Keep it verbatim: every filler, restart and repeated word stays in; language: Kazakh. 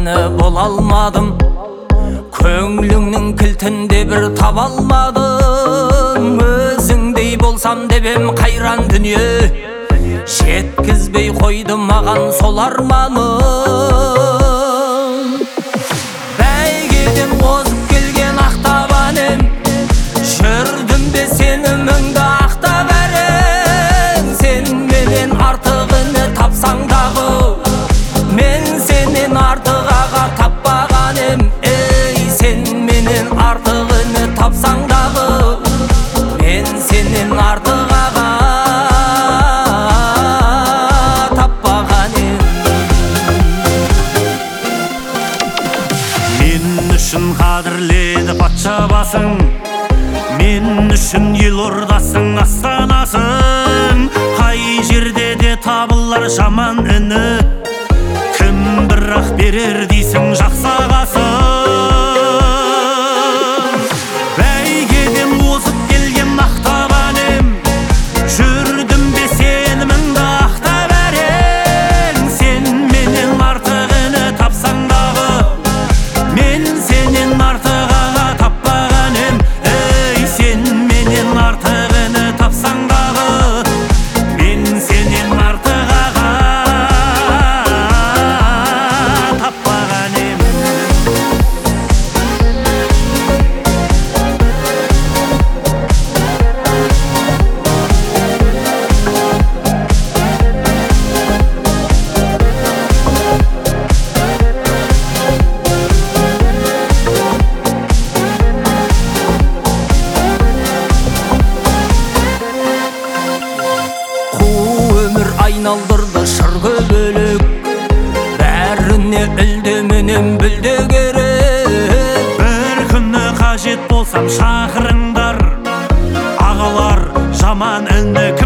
артығыны бола алмадым, көңліңнің кілтінде бір таба алмадым. Өзіңдей болсам деп ем қайран дүние, жеткізбей қойды маған сол арманым. Бәйгеден озып келген ақтабаным, жүрдім бе сені мұңда ақтап әрең. Сен менен артығыны тапсаң дағы, мен сенен артық аға таппағаным. Ей, сен менен артығыны тапсаң дағы, мен сенен артық аға таппағаным. Мен үшін қадірледі патша басың, мен үшін ел ордасың, астанасың. Қай жерде де табылар жаман үні, кім бірақ берер дейсің жақсы ағасың. Бәйгеден озып келген ақтабаным, жүрдім бе сені мұңда ақтап әрең. Сен менен артығыны тапсаң дағы, мен сенен артық аға таппағаным. Ей, сен менен артығыны тапсаң дағы, мен сенен артық аға таппағаным. Қу өмір айналдырды шыр көбелек, бәріне үлдеменен бүлде керек. Бір күні қажет болсам шақырыңдар, ағалар жаман үнді